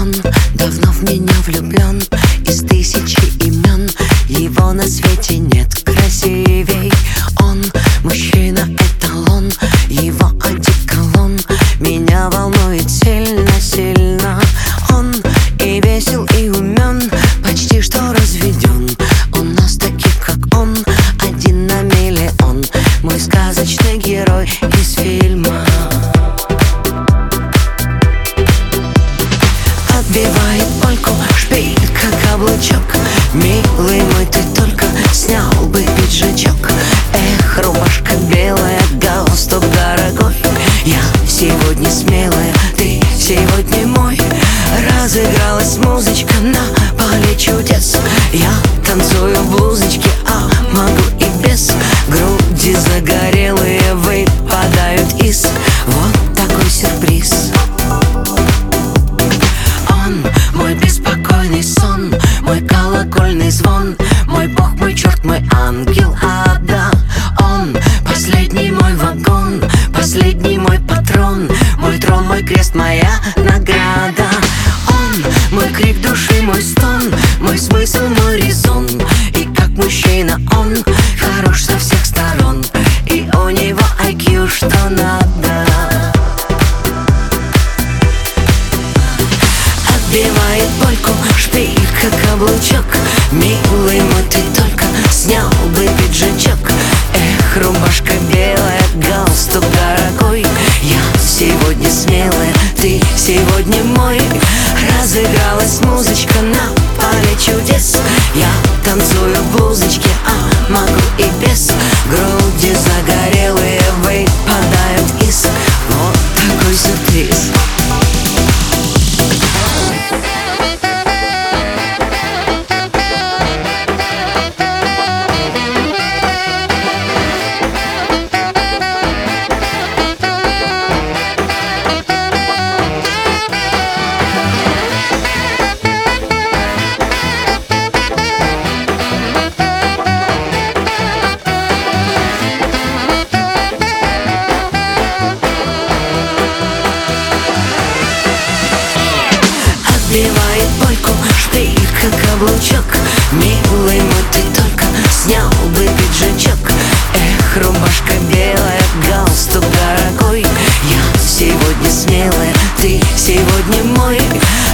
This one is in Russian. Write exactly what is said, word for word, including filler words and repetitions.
Он давно в меня влюблен, из тысячи имен его на свете нет красивей. Он мужчина-эталон, его одеколон меня волнует сильно-сильно. Он и весел, и умен, почти что разведен. У нас таких, как он, один на миллион. Мой сказочный герой из фильма. Отбивает польку, шпиль, как каблучок. Милый мой, ты только снял бы пиджачок. Эх, рубашка белая, галстук дорогой. Я сегодня смелая, ты сегодня мой. Разыгралась музычка на поле чудес. Я танцую в блузочке, а могу и без. Груди загорелые выпадают из. Вот такой сюрприз. Он мой беспокойный сон, мой колокольный звон, мой бог, мой черт, мой ангел ада. Он последний мой вагон, последний мой патрон, мой трон, мой крест, моя награда. Он мой крик души, мой стон, мой смысл, мой резон. И как мужчина он хорош со всех сторон, и у него ай кью что надо. Отбивает польку, шпиль, как каблучок. Милый мой, ты только снял бы пиджачок. Эх, рубашка белая, галстук дорогой. Я сегодня смелая, ты сегодня мой. Разыгралась музычка на поле чудес. Я танцую в блузочке, а могу и без. Груди загорелые выпадают из. Вот такой сюрприз. Отбивает польку, шпиль, как каблучок. Милый мой, ты только снял бы пиджачок. Эх, рубашка белая, галстук дорогой. Я сегодня смелая, ты сегодня мой.